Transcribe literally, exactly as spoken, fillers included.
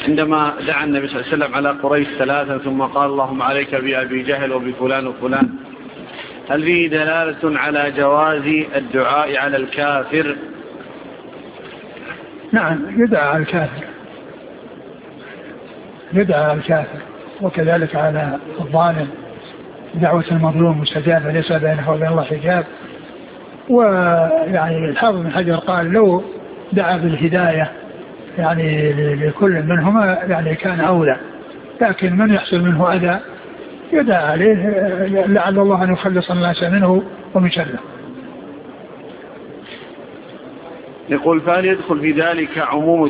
عندما دعا النبي صلى الله عليه وسلم على قريش ثلاثة ثم قال اللهم عليك بأبي جهل وبفلان وفلان، هل فيه دلالة على جواز الدعاء على الكافر؟ نعم، يدعى على الكافر، يدعى على الكافر، وكذلك على الظالم. دعوة المظلوم مستجابة ليس بينه وبين الله حجاب. ويعني الحافظ بن حجر قال لو دعا بالهداية يعني لكل منهما يعني كان أولى، لكن من يحصل منه أذى يدعى عليه لعل الله أن يخلص الناس منه ومن شره. يقول فهل يدخل في ذلك عموم